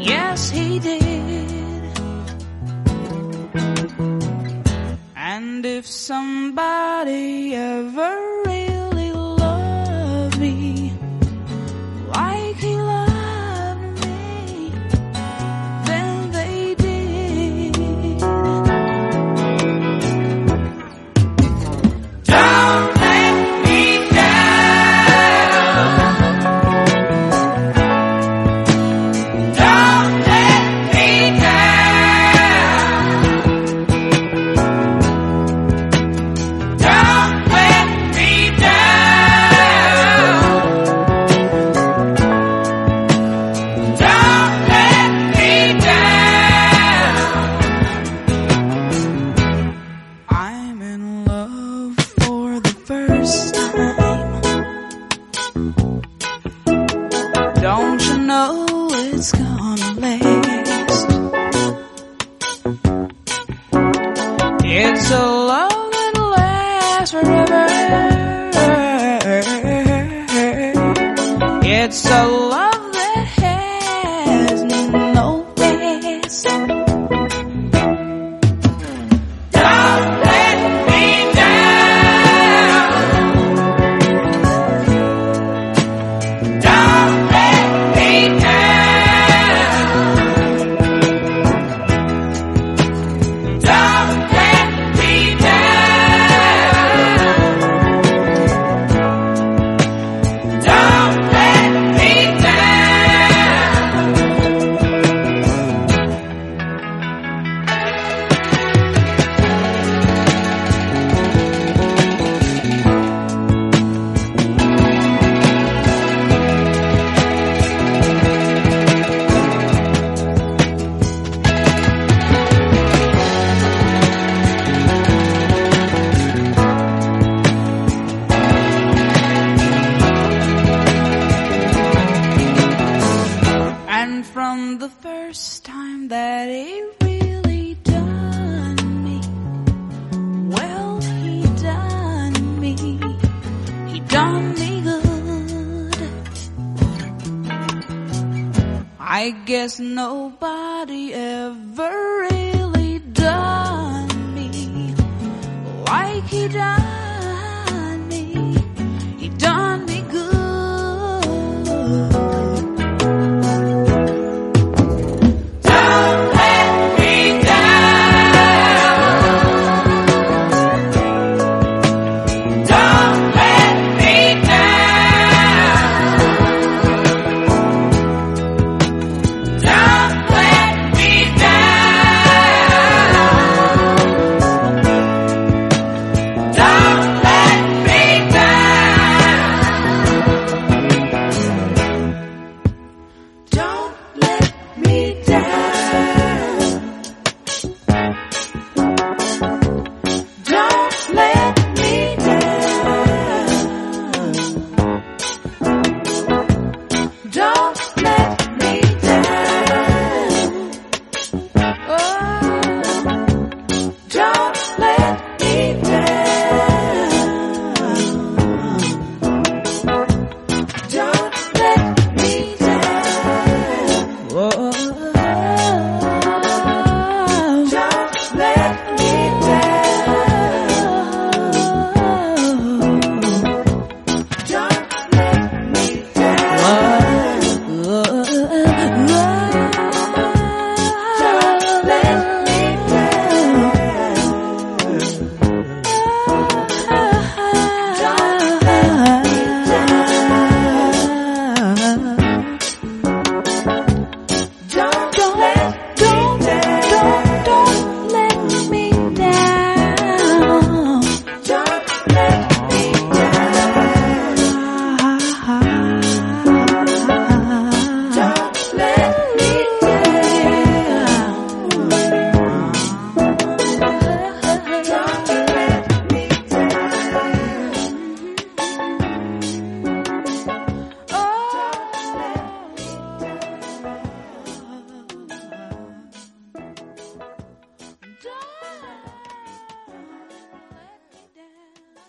Yes, he did. And if somebody ever really loved me like he loved me, then they did. Don't let me down. Don't let me down. Don't let me down. Don't let me down. I'm in love for the first time. Don't you know it's gonna last? It's a love that'll last forever. It's a love that has no past. Don't let me down. Don't let me down. Don't let me down. Don't let me And from the first time that he really done me, well, he done me good. I guess nobody ever really done me like he done